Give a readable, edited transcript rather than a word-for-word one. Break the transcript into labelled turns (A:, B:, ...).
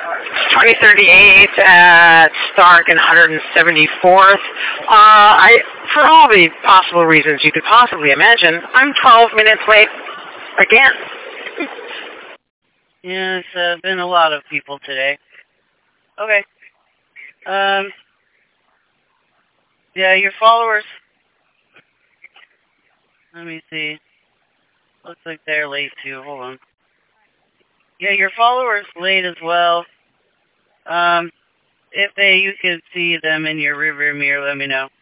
A: 2038 at Stark and 174th. For all the possible reasons you could possibly imagine, I'm 12 minutes late again.
B: Yeah, it's been a lot of people today. Okay. Yeah, your followers. Let me see. Looks like they're late too. Hold on. Yeah, your followers late as well. If you could see them in your rearview mirror, let me know.